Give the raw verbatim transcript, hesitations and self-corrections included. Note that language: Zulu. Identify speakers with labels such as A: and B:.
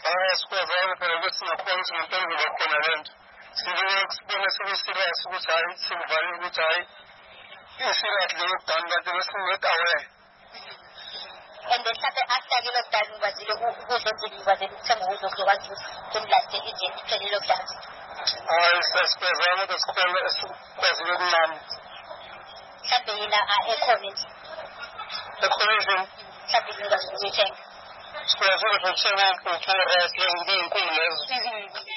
A: hayi sikwazanga phela ukuthi singakhona ngempela khona lento sibona sebesirious ukuthi hayi sikuvalile ukuthi hayi isirious le lockdown kanti besinget aware.
B: And then after the lockdown kwazile ukuzenzile kwazile ukuthenga ukudla okuzokwazi ukuthi kumlaste ije iphele lockdown.
A: Hayi sasikwazanga ukuthi sikhona sikwazile ukunama.
B: Mhlawumbe yina ekhona nje.
A: Ekhona nje.
B: Mhlawumbe ngikwazi ukuyithenga.
A: Sikwazile ukuthenga ukuthenga rice lezo inkulu lezo.